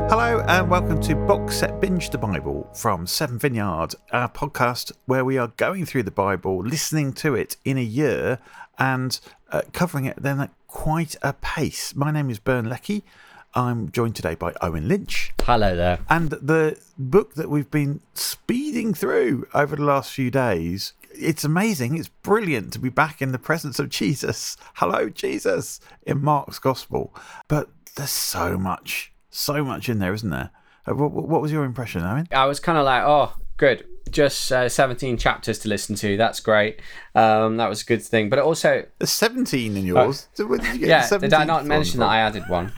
Hello and welcome to Box Set Binge the Bible from Seven Vineyard, our podcast where we are going through the Bible, listening to it in a year and covering it then at quite a pace. My name is Bern Leckie. I'm joined today by Owen Lynch. Hello there. And the book that we've been speeding through over the last few days, it's amazing. It's brilliant to be back in the presence of Jesus. Hello, Jesus, in Mark's Gospel. But there's so much in there, isn't there? What was your impression, Owen? I was kind of like, oh, good. Just 17 chapters to listen to. That's great. That was a good thing. But also... There's 17 in yours. Oh, Where did you get yeah, 17 did I not mention from? that I added one?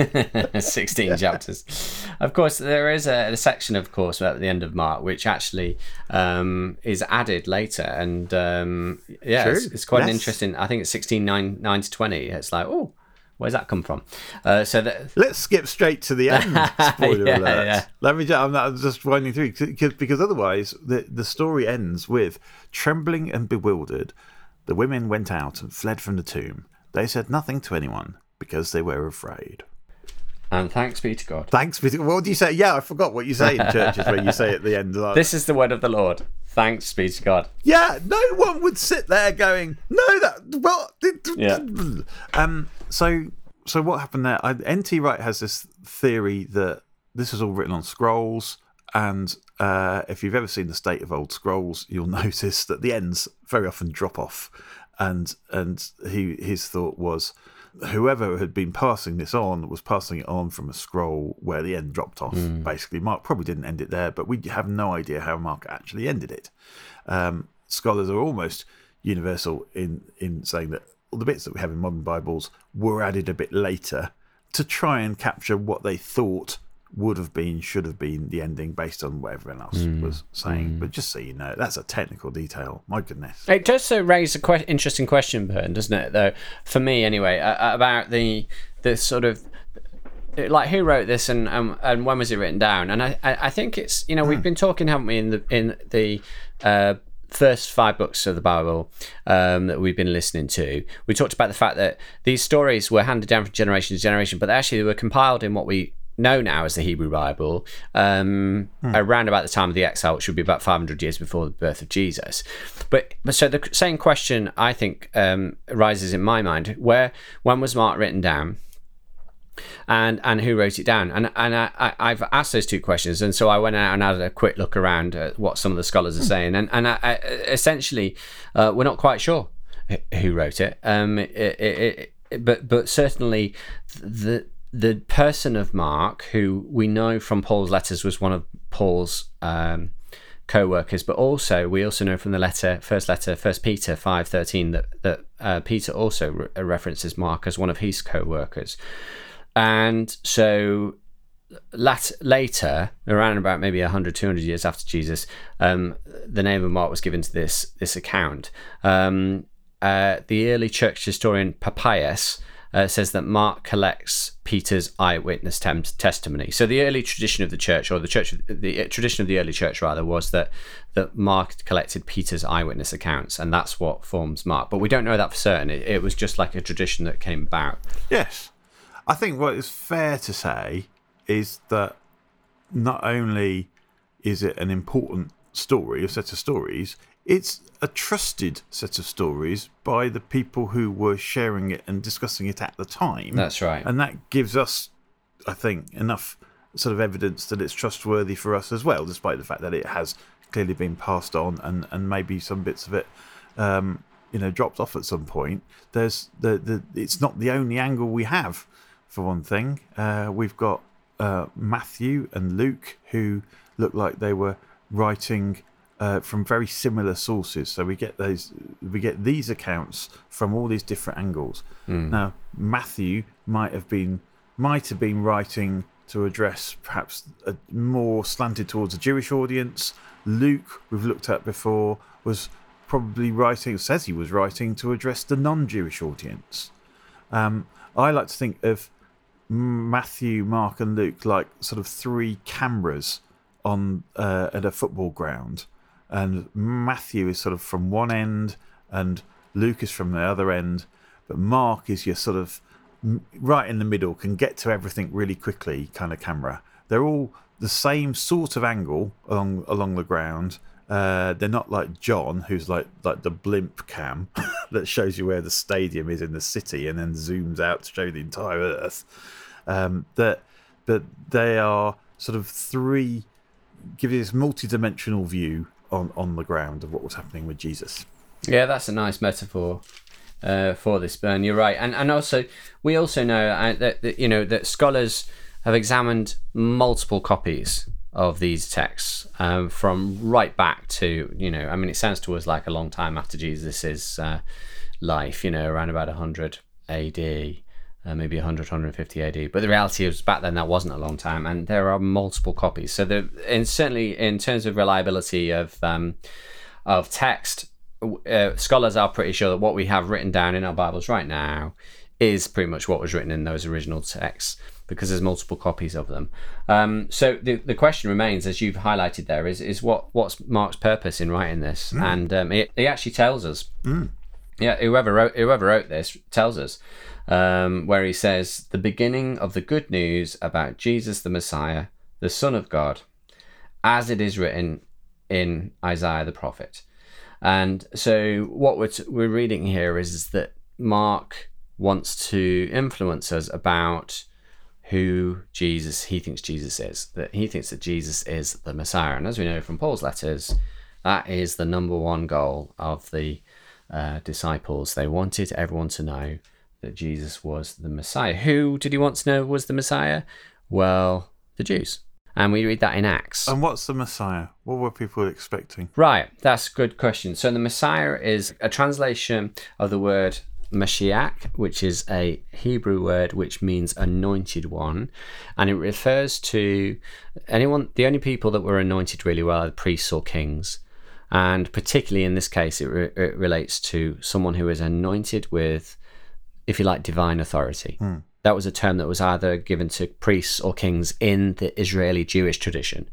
16 chapters. Of course, there is a section, of course, at the end of Mark, which actually is added later. And it's quite an interesting... I think it's 16:9 to 20. It's like, oh... Where's that come from? Let's skip straight to the end. Spoiler alert. Yeah. Let me. I'm just winding through because otherwise the story ends with trembling and bewildered. The women went out and fled from the tomb. They said nothing to anyone because they were afraid. And thanks be to God. Thanks be to God. What do you say? Yeah, I forgot what you say in churches when you say at the end. Like, this is the word of the Lord. Thanks be to God. Yeah, no one would sit there going, no, that what? Yeah. So what happened there? N.T. Wright has this theory that this was all written on scrolls, and if you've ever seen the state of old scrolls, you'll notice that the ends very often drop off, and his thought was whoever had been passing this on was passing it on from a scroll where the end dropped off. Basically, Mark probably didn't end it there, but we have no idea how Mark actually ended it. Scholars are almost universal in saying that all the bits that we have in modern Bibles were added a bit later to try and capture what they thought would have been, should have been the ending based on what everyone else was saying. But just so you know, that's a technical detail. My goodness. It does raise a interesting question, Bern, doesn't it, though, for me anyway, about the sort of, like, who wrote this and when was it written down? And I think it's, we've been talking, haven't we, in the first 5 books of the Bible that we've been listening to. We talked about the fact that these stories were handed down from generation to generation, but actually they were compiled in what we know now as the Hebrew Bible around about the time of the exile, which would be about 500 years before the birth of Jesus. But so the same question, I think, arises in my mind: when was Mark written down? And who wrote it down? And I've asked those 2 questions, and so I went out and had a quick look around at what some of the scholars are saying, and I, essentially we're not quite sure who wrote it. But certainly the person of Mark, who we know from Paul's letters was one of Paul's co-workers, but also we also know from the first Peter 5:13 that Peter also references Mark as one of his co-workers. And so later, around about maybe 100, 200 years after Jesus, the name of Mark was given to this account. The early church historian Papias says that Mark collects Peter's eyewitness testimony. So the early tradition of the church, or the tradition of the early church rather, was that Mark collected Peter's eyewitness accounts, and that's what forms Mark. But we don't know that for certain. It was just like a tradition that came about. Yes. I think what is fair to say is that not only is it an important story, a set of stories, it's a trusted set of stories by the people who were sharing it and discussing it at the time. That's right. And that gives us, I think, enough sort of evidence that it's trustworthy for us as well, despite the fact that it has clearly been passed on and maybe some bits of it dropped off at some point. There's it's not the only angle we have. For one thing, we've got Matthew and Luke, who look like they were writing from very similar sources. So we get these accounts from all these different angles. Now, Matthew might have been writing to address perhaps a more slanted towards a Jewish audience. Luke, we've looked at before, was probably says he was writing to address the non-Jewish audience. I like to think of Matthew, Mark and Luke like sort of 3 cameras on at a football ground, and Matthew is sort of from one end and Luke is from the other end, but Mark is your sort of right in the middle, can get to everything really quickly kind of camera, they're all the same sort of angle along the ground. They're not like John, who's like the blimp cam that shows you where the stadium is in the city and then zooms out to show the entire Earth. That they are sort of three, give you this multi-dimensional view on the ground of what was happening with Jesus. Yeah, that's a nice metaphor for this, Bern. You're right, and also we also know that scholars have examined multiple copies of these texts from right back to it sounds to us like a long time after Jesus' life, around about 100 AD. Maybe 100, 150 AD. But the reality is back then that wasn't a long time, and there are multiple copies. So certainly in terms of reliability of text, scholars are pretty sure that what we have written down in our Bibles right now is pretty much what was written in those original texts, because there's multiple copies of them. So the question remains, as you've highlighted there, is what's Mark's purpose in writing this? And he actually tells us. Yeah, whoever wrote this tells us, where he says, the beginning of the good news about Jesus the Messiah, the Son of God, as it is written in Isaiah the prophet. And so what we're reading here is that Mark wants to influence us about who he thinks Jesus is, that he thinks that Jesus is the Messiah. And as we know from Paul's letters, that is the number one goal of the disciples. They wanted everyone to know that Jesus was the Messiah. Who did he want to know was the Messiah? Well, the Jews. And we read that in Acts. And what's the Messiah? What were people expecting? Right, that's a good question. So the Messiah is a translation of the word Mashiach, which is a Hebrew word which means anointed one, and it refers to the only people that were anointed really were priests or kings, and particularly in this case it relates to someone who is anointed with, if you like, divine authority. That was a term that was either given to priests or kings in the Israeli Jewish tradition.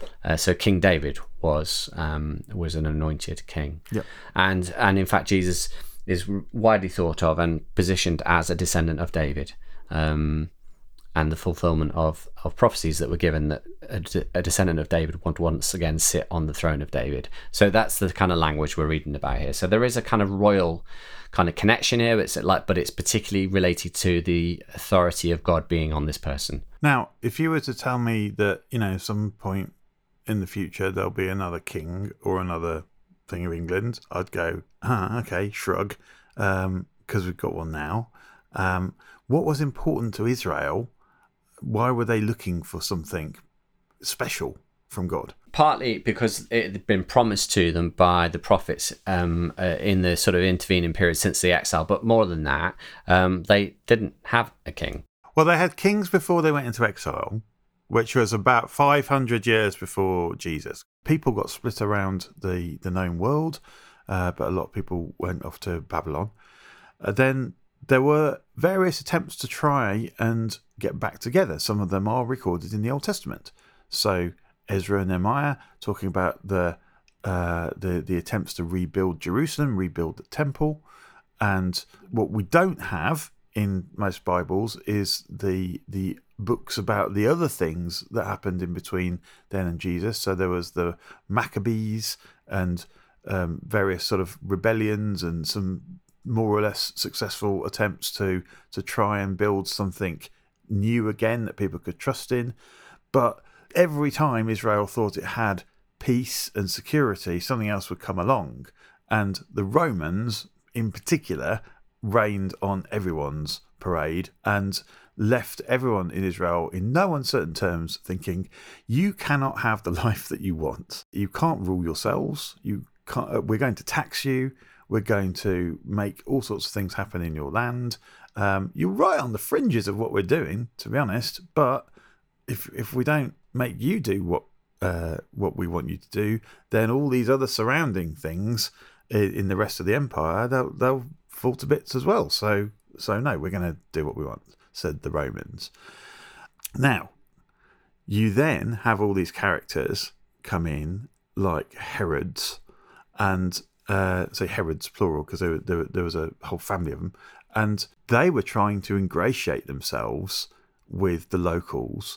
So King David was an anointed king. Yep. And in fact Jesus is widely thought of and positioned as a descendant of David, and the fulfillment of prophecies that were given that a descendant of David would once again sit on the throne of David. So that's the kind of language we're reading about here. So there is a kind of royal kind of connection here, but it's particularly related to the authority of God being on this person. Now, if you were to tell me that, at some point in the future there'll be another king or another thing of England, I'd go, okay, shrug, because we've got one now. What was important to Israel? Why were they looking for something special from God? Partly because it had been promised to them by the prophets in the sort of intervening period since the exile, but more than that, they didn't have a king. Well, they had kings before they went into exile, which was about 500 years before Jesus. People got split around the known world, but a lot of people went off to Babylon. Then there were various attempts to try and get back together. Some of them are recorded in the Old Testament. So Ezra and Nehemiah talking about the attempts to rebuild Jerusalem, rebuild the temple. And what we don't have in most Bibles is the books about the other things that happened in between then and Jesus. So there was the Maccabees and various sort of rebellions and some more or less successful attempts to try and build something new again that people could trust in. But every time Israel thought it had peace and security, something else would come along. And the Romans, in particular, rained on everyone's parade and left everyone in Israel in no uncertain terms thinking, you cannot have the life that you want. You can't rule yourselves. We're going to tax you. We're going to make all sorts of things happen in your land. You're right on the fringes of what we're doing, to be honest. But if we don't make you do what we want you to do, then all these other surrounding things in the rest of the empire, they'll fall to bits as well. So no, we're going to do what we want, said the Romans. Now, you then have all these characters come in, like Herods, and say Herods plural because there was a whole family of them, and they were trying to ingratiate themselves with the locals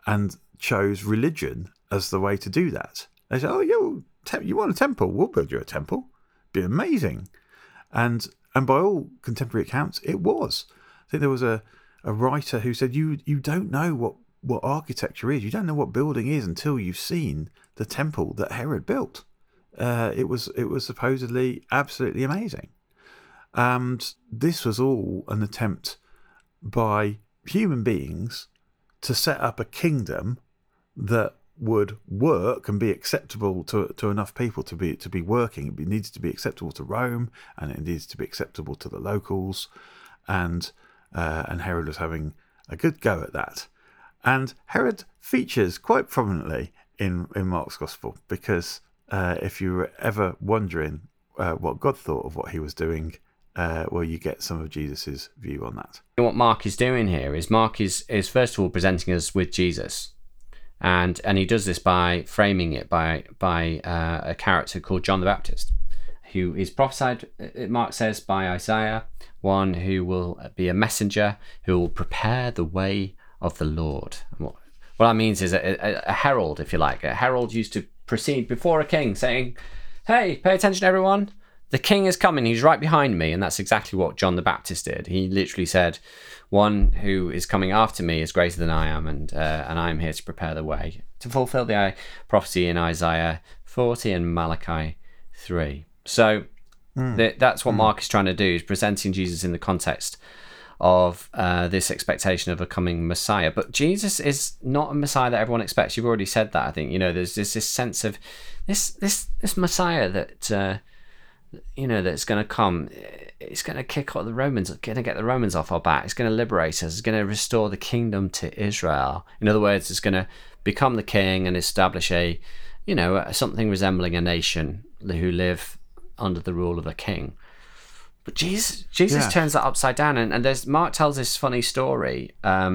and chose religion as the way to do that. They said, "Oh, you want a temple? We'll build you a temple. Be amazing." And by all contemporary accounts, it was. I think there was a writer who said, "You don't know what architecture is. You don't know what building is until you've seen the temple that Herod built." It was supposedly absolutely amazing. And this was all an attempt by human beings to set up a kingdom that would work and be acceptable to enough people to be working. It needs to be acceptable to Rome, and it needs to be acceptable to the locals. And Herod was having a good go at that. And Herod features quite prominently in Mark's Gospel, because if you were ever wondering what God thought of what he was doing, you get some of Jesus's view on that. What Mark is doing here is Mark is first of all presenting us with Jesus, and he does this by framing it by a character called John the Baptist, who is prophesied, Mark says, by Isaiah, one who will be a messenger who will prepare the way of the Lord. And what that means is a herald, if you like. A herald used to proceed before a king saying, "Hey, pay attention everyone, the king is coming, he's right behind me." And that's exactly what John the Baptist did. He literally said, "One who is coming after me is greater than I am, and I am here to prepare the way," to fulfill the prophecy in Isaiah 40 and Malachi 3. So that's what Mark is trying to do, is presenting Jesus in the context of this expectation of a coming Messiah. But Jesus is not a Messiah that everyone expects. You've already said that. I think, there's this sense of this Messiah that that's going to come. It's going to kick off the Romans, going to get the Romans off our back. It's going to liberate us. It's going to restore the kingdom to Israel. In other words, it's going to become the king and establish something resembling a nation who live under the rule of a king. But Jesus turns that upside down, and Mark tells this funny story,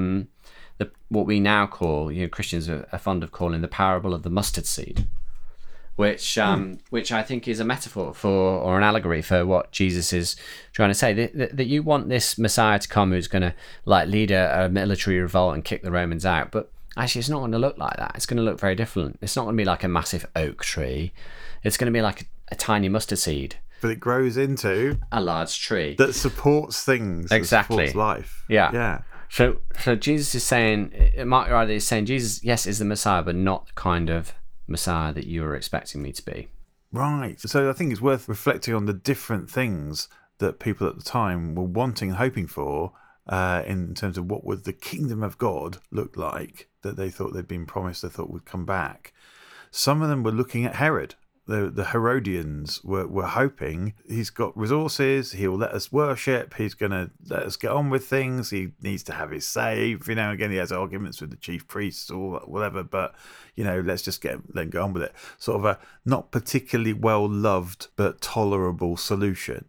what we now call, Christians are fond of calling the parable of the mustard seed, which I think is a metaphor for, or an allegory for, what Jesus is trying to say, that you want this Messiah to come who's going to lead a military revolt and kick the Romans out, but actually it's not going to look like that. It's going to look very different. It's not going to be like a massive oak tree. It's going to be like a tiny mustard seed. But it grows into a large tree that supports things. Exactly. That supports life. Yeah. So Jesus is saying, Mark rather is saying, Jesus, yes, is the Messiah, but not the kind of Messiah that you were expecting me to be. Right. So I think it's worth reflecting on the different things that people at the time were wanting and hoping for, in terms of what would the kingdom of God look like that they thought they'd been promised, they thought would come back. Some of them were looking at Herod. The Herodians were hoping he's got resources, he'll let us worship, he's going to let us get on with things, he needs to have his say. Every now and again he has arguments with the chief priests or whatever, but let's just let him go on with it. Sort of a not particularly well loved but tolerable solution.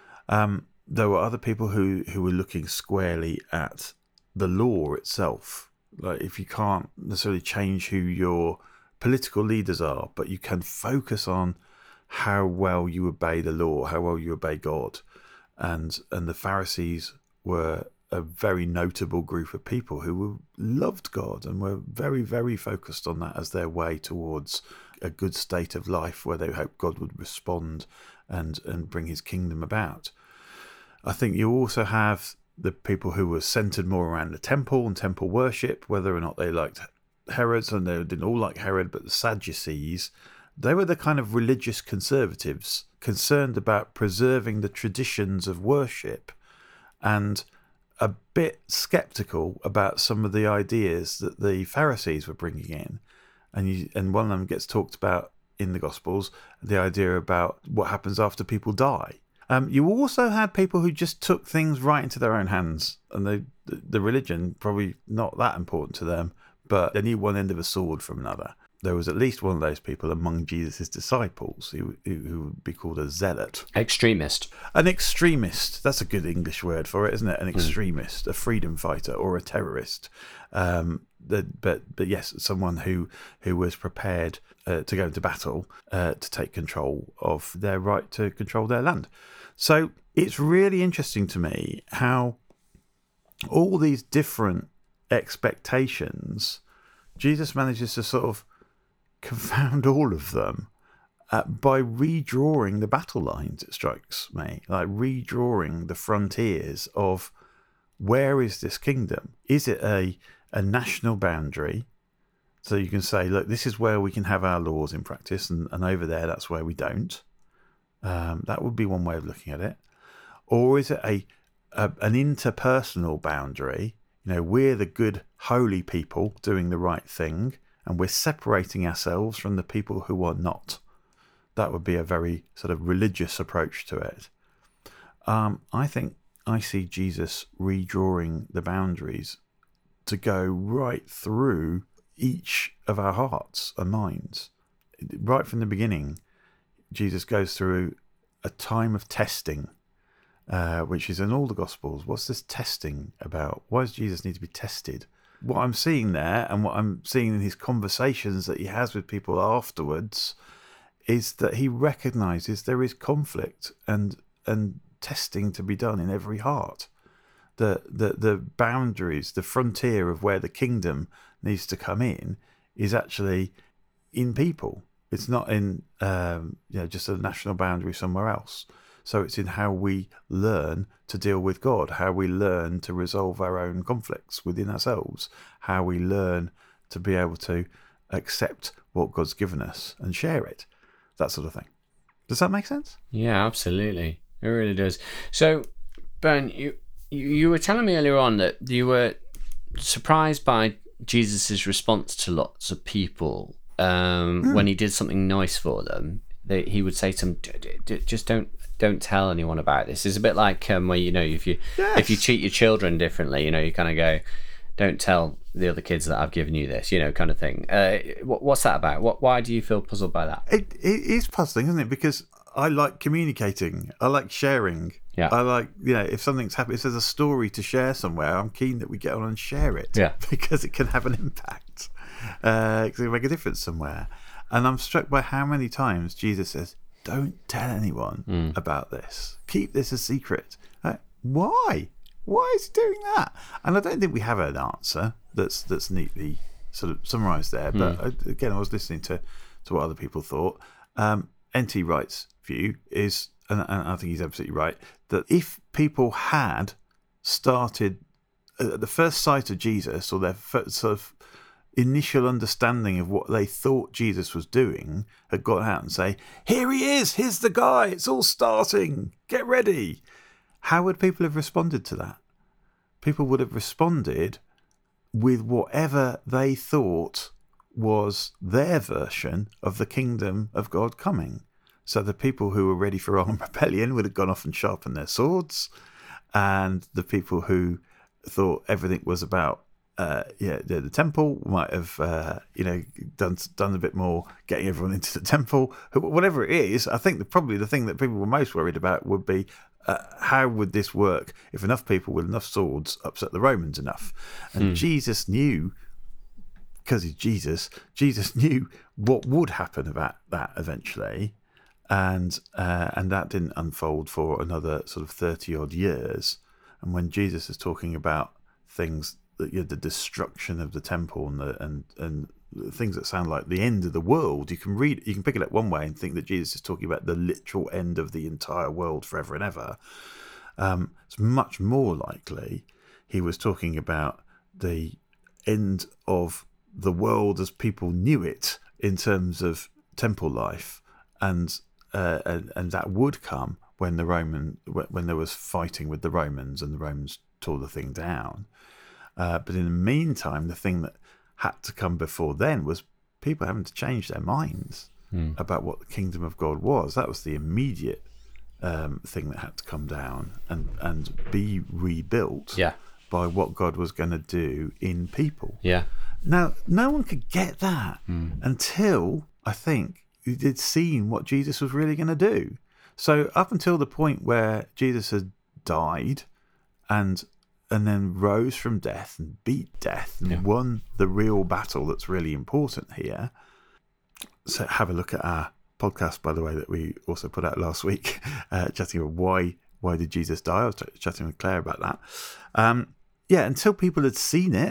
There were other people who were looking squarely at the law itself. Like, if you can't necessarily change who your political leaders are, but you can focus on how well you obey the law, how well you obey God. And the Pharisees were a very notable group of people who loved God and were very, very focused on that as their way towards a good state of life where they hoped God would respond and bring his kingdom about. I think you also have the people who were centered more around the temple and temple worship, whether or not they liked Herod, and they didn't all like Herod, but the Sadducees, they were the kind of religious conservatives concerned about preserving the traditions of worship and a bit skeptical about some of the ideas that the Pharisees were bringing in. And one of them gets talked about in the Gospels, the idea about what happens after people die. You also had people who just took things right into their own hands, and the religion probably not that important to them, but they knew one end of a sword from another. There was at least one of those people among Jesus' disciples who would be called a zealot. Extremist. An extremist. That's a good English word for it, isn't it? An extremist, a freedom fighter, or a terrorist. But yes, someone who was prepared to go into battle to take control of their right to control their land. So it's really interesting to me how all these different expectations Jesus manages to sort of confound all of them by redrawing the battle lines, it strikes me. Like redrawing the frontiers of where is this kingdom? Is it a national boundary? So you can say, look, this is where we can have our laws in practice, and over there, that's where we don't. That would be one way of looking at it. Or is it an interpersonal boundary? You know, we're the good, holy people doing the right thing, and we're separating ourselves from the people who are not. That would be a very sort of religious approach to it. I think I see Jesus redrawing the boundaries to go right through each of our hearts and minds. Right from the beginning, Jesus goes through a time of testing, which is in all the Gospels. What's this testing about? Why does Jesus need to be tested? What I'm seeing there, and what I'm seeing in his conversations that he has with people afterwards, is that he recognises there is conflict and testing to be done in every heart. The boundaries, the frontier of where the kingdom needs to come in is actually in people. It's not in just a national boundary somewhere else. So it's in how we learn to deal with God, how we learn to resolve our own conflicts within ourselves, how we learn to be able to accept what God's given us and share it, that sort of thing. Does that make sense? Yeah, absolutely. It really does. So, Ben, you were telling me earlier on that you were surprised by Jesus's response to lots of people when he did something nice for them. He would say to them, just don't tell anyone about this. It's a bit like where, you know, if you treat your children differently, you know, you kind of go, don't tell the other kids that I've given you this, you know, kind of thing. What's that about? Why do you feel puzzled by that? It is puzzling, isn't it? Because I like communicating. I like sharing. Yeah. I like, you know, if something's happened, if there's a story to share somewhere, I'm keen that we get on and share it. Yeah. Because it can have an impact. It can make a difference somewhere. And I'm struck by how many times Jesus says, don't tell anyone about this. Keep this a secret. Why? Why is he doing that? And I don't think we have an answer that's neatly sort of summarised there. But again, I was listening to what other people thought. N.T. Wright's view is, and I think he's absolutely right, that if people had started at the first sight of Jesus, or their first sort of initial understanding of what they thought Jesus was doing, had gone out and say, here he is, here's the guy, it's all starting, get ready. How would people have responded to that? People would have responded with whatever they thought was their version of the kingdom of God coming. So the people who were ready for armed rebellion would have gone off and sharpened their swords, and the people who thought everything was about the temple might have done a bit more getting everyone into the temple. Whatever it is, I think probably the thing that people were most worried about would be how would this work if enough people with enough swords upset the Romans enough. And Jesus knew, because he's Jesus knew what would happen about that eventually, and that didn't unfold for another sort of 30 odd years. And when Jesus is talking about things that, the destruction of the temple and things that sound like the end of the world, you can pick it up one way and think that Jesus is talking about the literal end of the entire world forever and ever. It's much more likely he was talking about the end of the world as people knew it in terms of temple life, and that would come when there was fighting with the Romans and the Romans tore the thing down. But in the meantime, the thing that had to come before then was people having to change their minds about what the kingdom of God was. That was the immediate thing that had to come down and be rebuilt by what God was going to do in people. Yeah. Now, no one could get that until, I think, they'd seen what Jesus was really going to do. So up until the point where Jesus had died and then rose from death and beat death and won the real battle that's really important here. So have a look at our podcast, by the way, that we also put out last week, chatting about why did Jesus die. I was chatting with Claire about that. Until people had seen it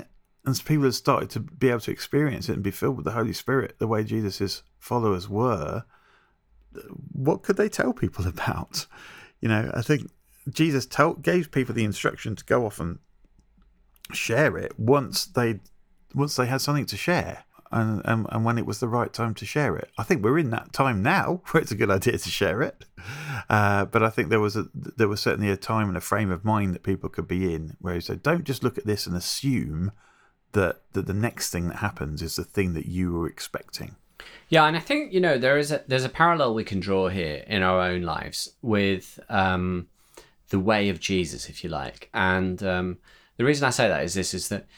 as people had started to be able to experience it and be filled with the Holy Spirit the way Jesus' followers were, what could they tell people about? I think Jesus gave people the instruction to go off and share it once they had something to share, and when it was the right time to share it. I think we're in that time now where it's a good idea to share it, but I think there was certainly a time and a frame of mind that people could be in where he said, don't just look at this and assume that the next thing that happens is the thing that you were expecting. Yeah, and I think there's a parallel we can draw here in our own lives with the way of Jesus, if you like. And the reason I say that is that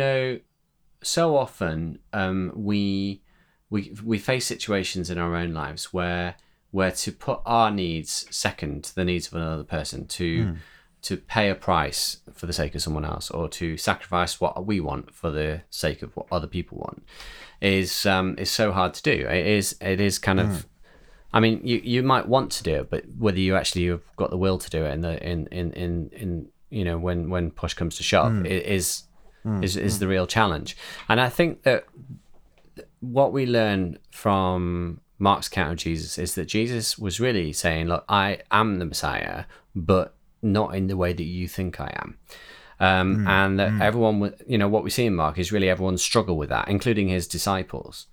so often we face situations in our own lives where to put our needs second to the needs of another person, to pay a price for the sake of someone else, or to sacrifice what we want for the sake of what other people want, is so hard to do. It is kind of. I mean, you might want to do it, but whether you've got the will to do it in when push comes to shove, is the real challenge. And I think that what we learn from Mark's account of Jesus is that Jesus was really saying, look, I am the Messiah, but not in the way that you think I am. And that everyone, what we see in Mark is really everyone struggle with that, including his disciples.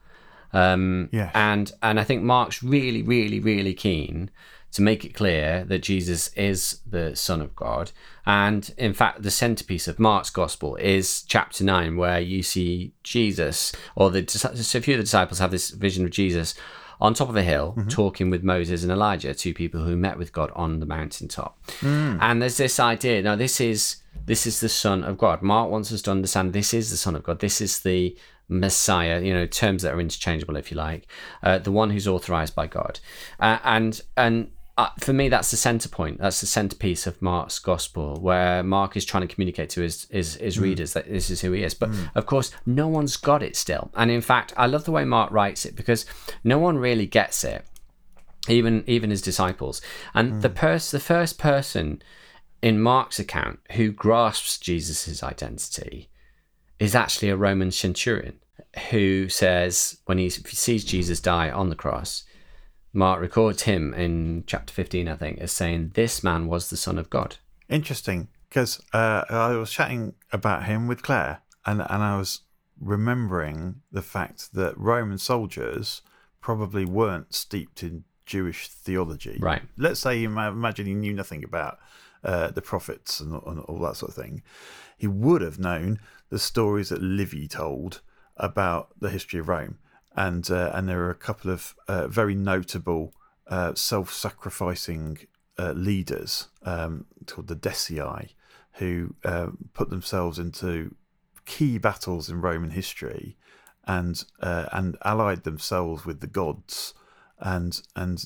Yes. And I think Mark's really, really, really keen to make it clear that Jesus is the Son of God. And in fact, the centerpiece of Mark's gospel is chapter 9, where you see Jesus, so a few of the disciples have this vision of Jesus on top of a hill, talking with Moses and Elijah, two people who met with God on the mountaintop. And there's this idea, now this is the Son of God. Mark wants us to understand this is the Son of God. This is the Messiah, terms that are interchangeable, if you like, the one who's authorized by God. And for me, that's the center point. That's the centerpiece of Mark's gospel, where Mark is trying to communicate to his readers that this is who he is. But of course, no one's got it still. And in fact, I love the way Mark writes it, because no one really gets it, even his disciples. And the first person in Mark's account who grasps Jesus's identity is actually a Roman centurion, who says, when he sees Jesus die on the cross, Mark records him in chapter 15, I think, as saying, this man was the Son of God. Interesting, because I was chatting about him with Claire, and I was remembering the fact that Roman soldiers probably weren't steeped in Jewish theology. Right. Let's say imagine he knew nothing about the prophets and all that sort of thing. He would have known the stories that Livy told about the history of Rome. And there are a couple of very notable self-sacrificing leaders called the Decii, who put themselves into key battles in Roman history, and allied themselves with the gods, and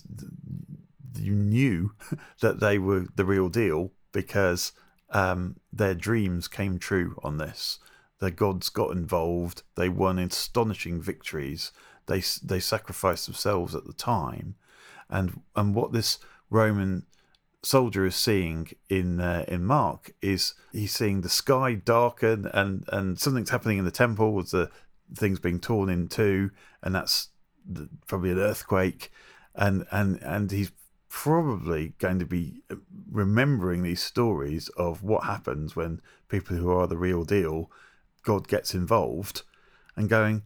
you knew that they were the real deal because their dreams came true on this. The gods got involved. They won astonishing victories. They sacrificed themselves at the time, and what this Roman soldier is seeing in Mark is he's seeing the sky darken and something's happening in the temple with the things being torn in two, and that's probably an earthquake, and he's probably going to be remembering these stories of what happens when people who are the real deal, God gets involved, and going,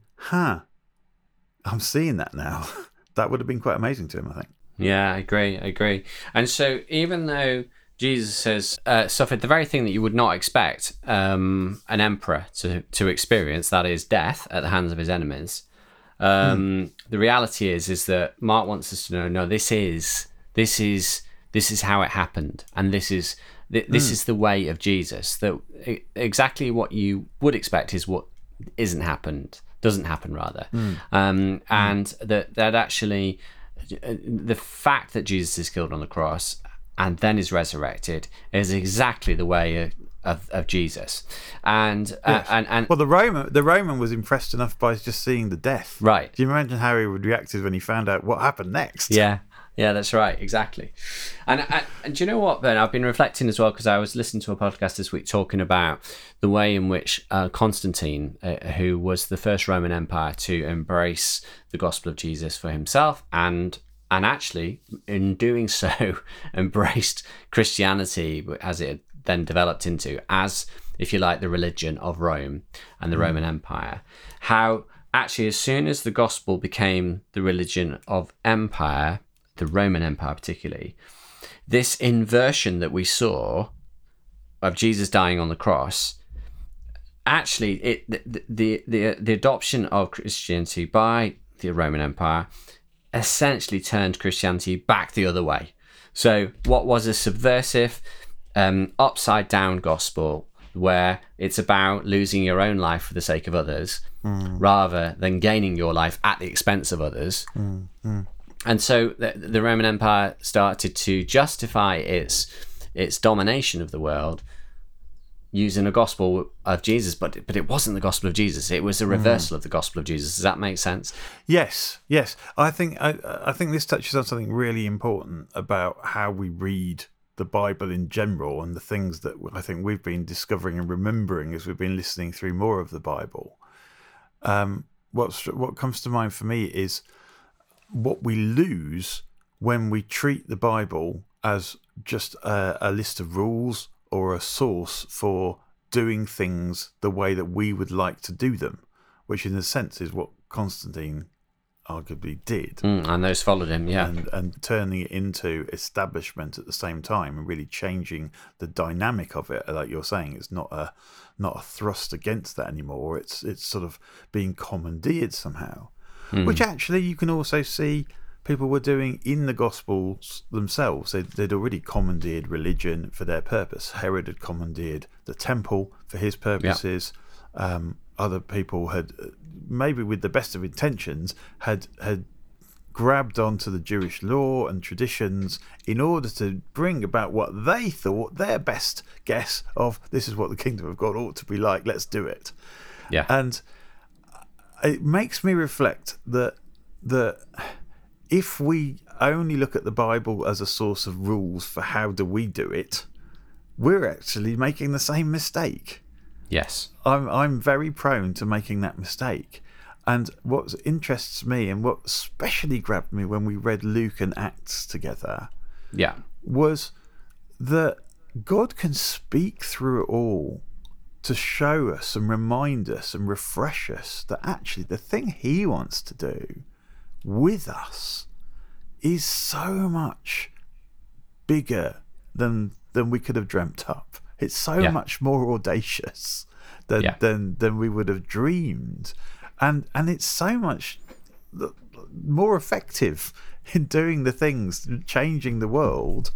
I'm seeing that now. That would have been quite amazing to him, I think. Yeah, I agree. And so even though Jesus has suffered the very thing that you would not expect an emperor to experience, that is death at the hands of his enemies, the reality is that Mark wants us to know, no, this is how it happened, and this is the way of Jesus. That exactly what you would expect is what doesn't happen rather, and that actually the fact that Jesus is killed on the cross and then is resurrected is exactly the way of Jesus. And well, the Roman was impressed enough by just seeing the death. Right. Do you imagine how he would react when he found out what happened next? Yeah. Yeah, that's right, exactly. And do you know what, Ben? I've been reflecting as well, because I was listening to a podcast this week talking about the way in which Constantine, who was the first Roman Empire to embrace the gospel of Jesus for himself, and actually in doing so embraced Christianity as it then developed into, as, if you like, the religion of Rome and the Roman Empire, how actually as soon as the gospel became the religion of empire, the Roman Empire particularly, this inversion that we saw of Jesus dying on the cross, actually the adoption of Christianity by the Roman Empire essentially turned Christianity back the other way. So what was a subversive, upside down gospel, where it's about losing your own life for the sake of others, rather than gaining your life at the expense of others. And so the Roman Empire started to justify its domination of the world using a gospel of Jesus, but it wasn't the gospel of Jesus. It was a reversal of the gospel of Jesus. Does that make sense? Yes. I think this touches on something really important about how we read the Bible in general, and the things that I think we've been discovering and remembering as we've been listening through more of the Bible. What comes to mind for me is what we lose when we treat the Bible as just a list of rules or a source for doing things the way that we would like to do them, which in a sense is what Constantine arguably did. And those followed him, yeah. And turning it into establishment at the same time, and really changing the dynamic of it. Like you're saying, it's not a thrust against that anymore. It's sort of being commandeered somehow. Which actually you can also see people were doing in the Gospels themselves. They'd already commandeered religion for their purpose. Herod had commandeered the temple for his purposes. Yeah. Other people had, maybe with the best of intentions, had grabbed onto the Jewish law and traditions in order to bring about what they thought their best guess of, this is what the kingdom of God ought to be like, let's do it. Yeah. And it makes me reflect that if we only look at the Bible as a source of rules for how do we do it, we're actually making the same mistake. Yes. I'm very prone to making that mistake. And what interests me, and what especially grabbed me when we read Luke and Acts together, was that God can speak through it all to show us and remind us and refresh us that actually the thing he wants to do with us is so much bigger than we could have dreamt up. It's so much more audacious than we would have dreamed. And it's so much more effective in doing the things, changing the world,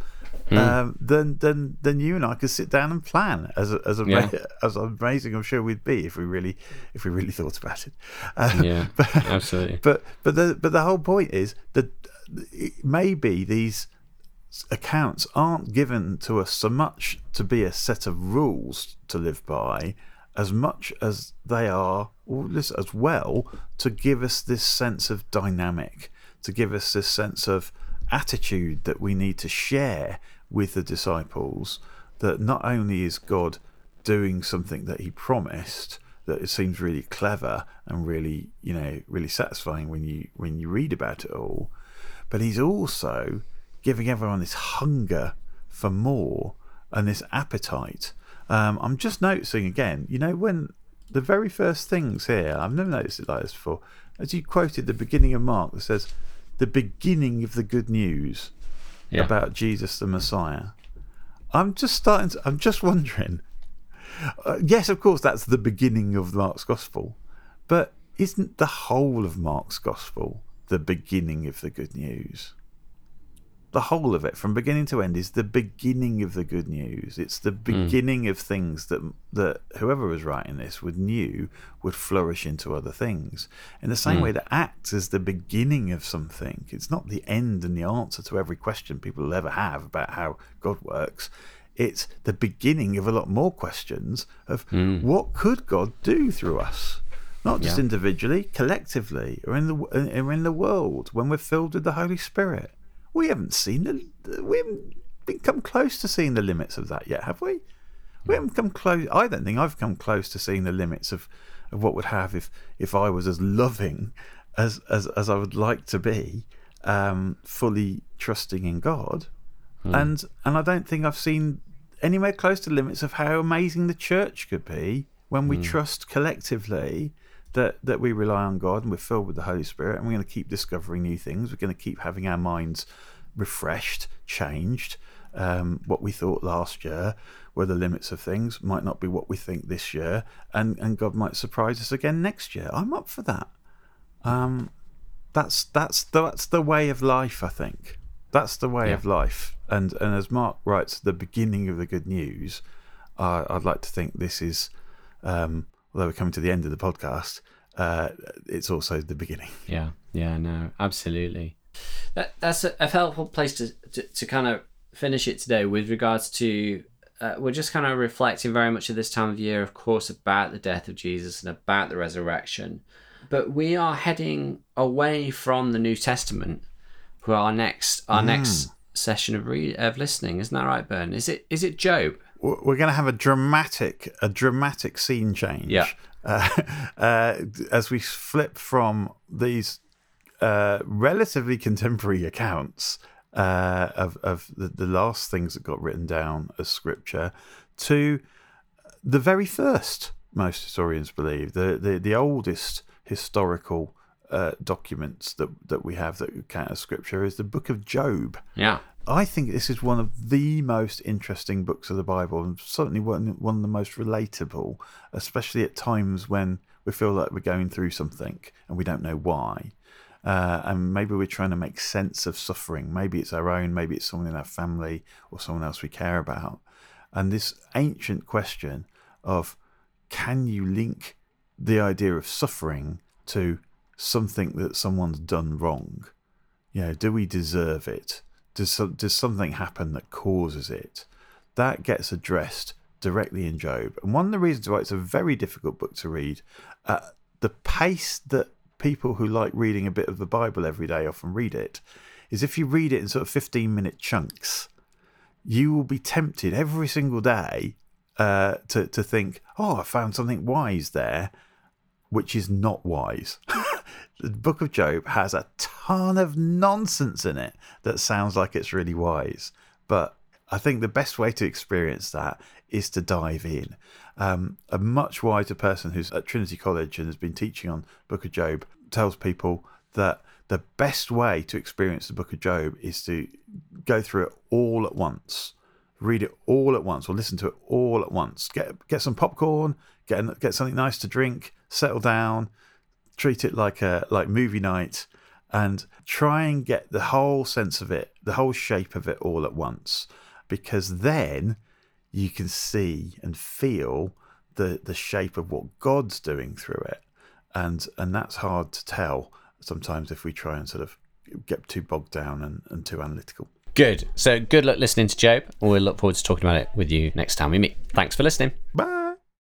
than you and I could sit down and plan as amazing I'm sure we'd be if we really thought about it. Absolutely. But the whole point is that maybe these accounts aren't given to us so much to be a set of rules to live by, as much as they are, or as well, to give us this sense of dynamic, to give us this sense of attitude that we need to share with the disciples, that not only is God doing something that he promised, that it seems really clever and really, really satisfying when you read about it all, but he's also giving everyone this hunger for more and this appetite. I'm just noticing again, when the very first things here, I've never noticed it like this before, as you quoted the beginning of Mark that says, the beginning of the good news about Jesus the Messiah. I'm just wondering, yes, of course, that's the beginning of Mark's Gospel, but isn't the whole of Mark's Gospel the beginning of the good news? The whole of it, from beginning to end, is the beginning of the good news. It's the beginning of things that whoever was writing this knew would flourish into other things. In the same way that Acts is the beginning of something. It's not the end and the answer to every question people will ever have about how God works. It's the beginning of a lot more questions of what could God do through us? Not just individually, collectively, or in the world when we're filled with the Holy Spirit. we haven't come close to seeing the limits of that yet, have we? We haven't come close. I don't think I've come close to seeing the limits of what would have if I was as loving as I would like to be, fully trusting in God. And I don't think I've seen anywhere close to the limits of how amazing the church could be when we trust collectively that we rely on God and we're filled with the Holy Spirit, and we're going to keep discovering new things. We're going to keep having our minds refreshed, changed. What we thought last year were the limits of things might not be what we think this year, and God might surprise us again next year. I'm up for that. That's the way of life, I think. That's the way of life. And as Mark writes at the beginning of the Good News, I'd like to think this is, although we're coming to the end of the podcast, it's also the beginning. Yeah, no, absolutely. That's a helpful place to kind of finish it today with regards to, we're just kind of reflecting very much at this time of year, of course, about the death of Jesus and about the resurrection. But we are heading away from the New Testament for our next session of listening. Isn't that right, Bern? Is it Job? We're going to have a dramatic scene change. Yeah. As we flip from these relatively contemporary accounts of the last things that got written down as scripture to the very first, most historians believe, the oldest historical documents that we have that count as scripture is the book of Job. Yeah. I think this is one of the most interesting books of the Bible, and certainly one of the most relatable, especially at times when we feel like we're going through something and we don't know why. And maybe we're trying to make sense of suffering. Maybe it's our own, maybe it's someone in our family or someone else we care about. And this ancient question of, can you link the idea of suffering to something that someone's done wrong? Do we deserve it? Does something happen that causes it? That gets addressed directly in Job. And one of the reasons why it's a very difficult book to read, the pace that people who like reading a bit of the Bible every day often read it, is if you read it in sort of 15-minute chunks, you will be tempted every single day to think, I found something wise there, which is not wise. The book of Job has a ton of nonsense in it that sounds like it's really wise. But I think the best way to experience that is to dive in. A much wiser person who's at Trinity College and has been teaching on book of Job tells people that the best way to experience the book of Job is to go through it all at once. Read it all at once, or listen to it all at once. Get some popcorn, get something nice to drink, settle down, treat it like movie night, and try and get the whole sense of it, the whole shape of it all at once, because then you can see and feel the shape of what God's doing through it, and that's hard to tell sometimes if we try and sort of get too bogged down and too analytical. Good. So good luck listening to Job. We'll look forward to talking about it with you next time we meet. Thanks for listening. Bye.